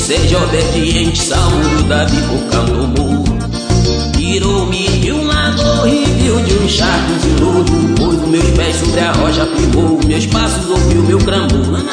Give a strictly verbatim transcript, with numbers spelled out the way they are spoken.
seja obediente, Saúdo da biboca no morro. Tirou-me de um lago, riviu de um charco de lodo. Pôs os meus pés sobre a rocha, primou meus passos, ouviu meu clamor.